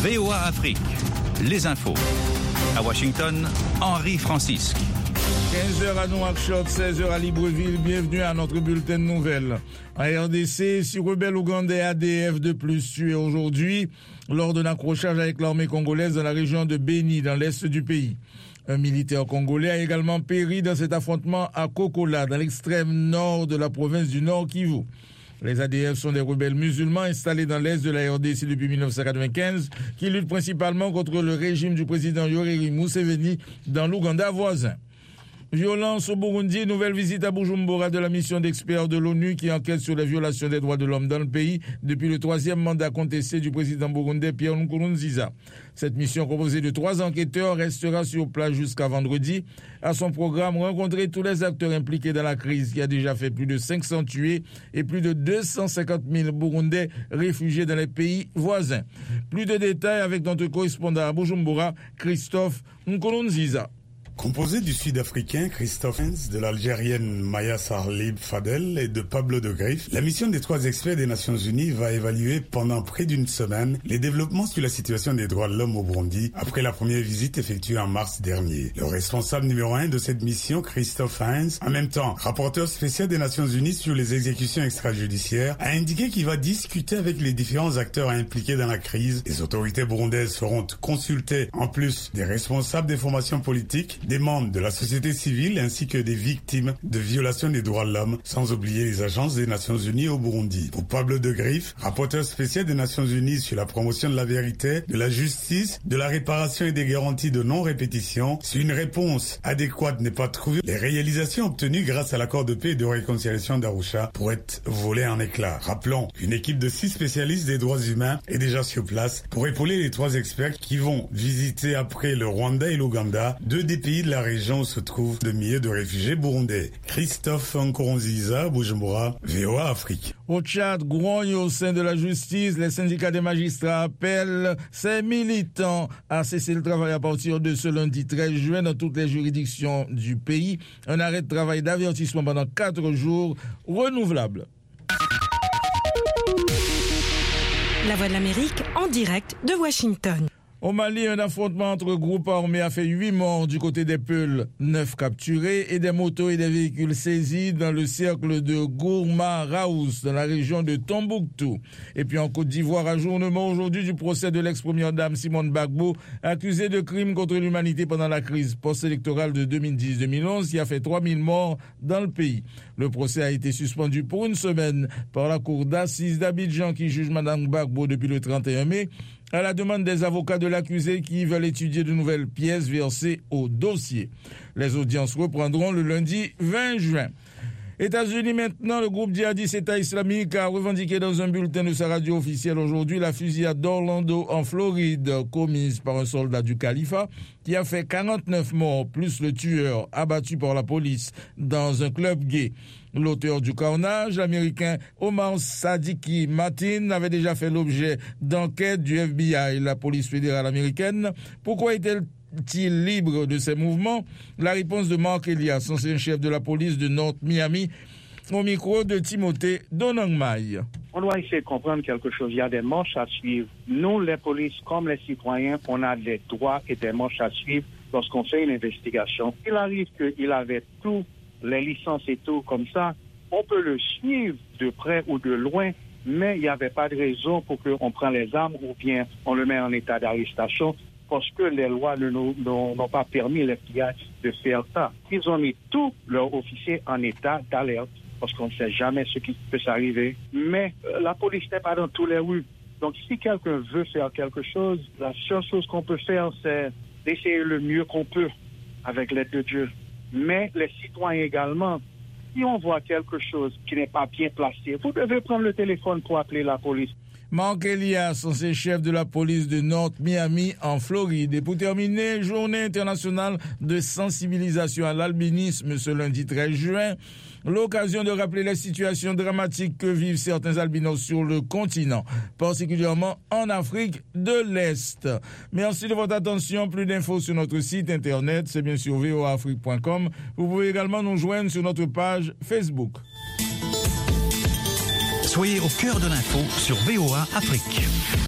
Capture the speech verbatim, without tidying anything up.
V O A Afrique, les infos. À Washington, Henri Francisque. quinze heures à Nouakchott, seize heures à Libreville. Bienvenue à notre bulletin de nouvelles. En R D C, six rebelles ougandais A D F de plus tués aujourd'hui lors d'un accrochage avec l'armée congolaise dans la région de Beni, dans l'est du pays. Un militaire congolais a également péri dans cet affrontement à Kokola, dans l'extrême nord de la province du Nord Kivu. Les A D F sont des rebelles musulmans installés dans l'est de la R D C depuis mille neuf cent quatre-vingt-quinze qui luttent principalement contre le régime du président Yoweri Museveni dans l'Ouganda voisin. Violence au Burundi, nouvelle visite à Bujumbura de la mission d'experts de l'ONU qui enquête sur les violations des droits de l'homme dans le pays depuis le troisième mandat contesté du président burundais Pierre Nkurunziza. Cette mission composée de trois enquêteurs restera sur place jusqu'à vendredi. À son programme, rencontrer tous les acteurs impliqués dans la crise qui a déjà fait plus de cinq cents tués et plus de deux cent cinquante mille Burundais réfugiés dans les pays voisins. Plus de détails avec notre correspondant à Bujumbura, Christophe Nkurunziza. Composé du Sud-Africain Christophe Hens, de l'Algérienne Maya Sarlib Fadel et de Pablo de Griffe, la mission des trois experts des Nations Unies va évaluer pendant près d'une semaine les développements sur la situation des droits de l'homme au Burundi après la première visite effectuée en mars dernier. Le responsable numéro un de cette mission, Christophe Hens, en même temps rapporteur spécial des Nations Unies sur les exécutions extrajudiciaires, a indiqué qu'il va discuter avec les différents acteurs impliqués dans la crise. Les autorités burundaises seront consultées en plus des responsables des formations politiques, des membres de la société civile ainsi que des victimes de violations des droits de l'homme, sans oublier les agences des Nations Unies au Burundi. Pour Pablo de Griffe, rapporteur spécial des Nations Unies sur la promotion de la vérité, de la justice, de la réparation et des garanties de non-répétition, si une réponse adéquate n'est pas trouvée, les réalisations obtenues grâce à l'accord de paix et de réconciliation d'Arusha pourraient être volées en éclats. Rappelons qu'une équipe de six spécialistes des droits humains est déjà sur place pour épauler les trois experts qui vont visiter après le Rwanda et l'Ouganda, deux des pays de la région où se trouvent le milliers de réfugiés burundais. Christophe Nkurunziza, Bujumbura, V O A Afrique. Au Tchad, grogne au sein de la justice, les syndicats des magistrats appellent ces militants à cesser le travail à partir de ce lundi treize juin dans toutes les juridictions du pays. Un arrêt de travail d'avertissement pendant quatre jours renouvelable. La Voix de l'Amérique en direct de Washington. Au Mali, un affrontement entre groupes armés a fait huit morts du côté des Peuls, neuf capturés et des motos et des véhicules saisis dans le cercle de Gourma-Raous, dans la région de Tombouctou. Et puis en Côte d'Ivoire, ajournement aujourd'hui du procès de l'ex-première dame Simone Gbagbo, accusée de crimes contre l'humanité pendant la crise post-électorale de deux mille dix deux mille onze qui a fait trois mille morts dans le pays. Le procès a été suspendu pour une semaine par la cour d'assises d'Abidjan qui juge Mme Gbagbo depuis le trente et un mai, à la demande des avocats de l'accusé qui veulent étudier de nouvelles pièces versées au dossier. Les audiences reprendront le lundi vingt juin. États-Unis maintenant, le groupe djihadiste État islamique a revendiqué dans un bulletin de sa radio officielle aujourd'hui la fusillade d'Orlando en Floride commise par un soldat du califat qui a fait quarante-neuf morts plus le tueur abattu par la police dans un club gay. L'auteur du carnage, l'américain Omar Sadiki Martin, avait déjà fait l'objet d'enquêtes du F B I, la police fédérale américaine. Pourquoi est-il libre de ses mouvements? La réponse de Mark Elias, ancien chef de la police de North Miami, au micro de Timothée Donangmai. On doit essayer de comprendre quelque chose. Il y a des manches à suivre. Nous, les polices, comme les citoyens, on a des droits et des manches à suivre lorsqu'on fait une investigation. Il arrive qu'il avait tout, les licences et tout comme ça. On peut le suivre de près ou de loin, mais il n'y avait pas de raison pour qu'on prenne les armes ou bien on le met en état d'arrestation parce que les lois ne nous, n'ont pas permis les F B I de faire ça. Ils ont mis tous leurs officiers en état d'alerte parce qu'on ne sait jamais ce qui peut s'arriver. Mais euh, la police n'est pas dans tous les rues. Donc si quelqu'un veut faire quelque chose, la seule chose qu'on peut faire, c'est d'essayer le mieux qu'on peut avec l'aide de Dieu. Mais les citoyens également, si on voit quelque chose qui n'est pas bien placé, vous devez prendre le téléphone pour appeler la police. Mark Elias, ancien chef de la police de North Miami en Floride. Et pour terminer, journée internationale de sensibilisation à l'albinisme ce lundi treize juin. L'occasion de rappeler les situations dramatiques que vivent certains albinos sur le continent, particulièrement en Afrique de l'Est. Merci de votre attention. Plus d'infos sur notre site internet, c'est bien sûr v o a afrique point com. Vous pouvez également nous joindre sur notre page Facebook. Soyez au cœur de l'info sur V O A Afrique.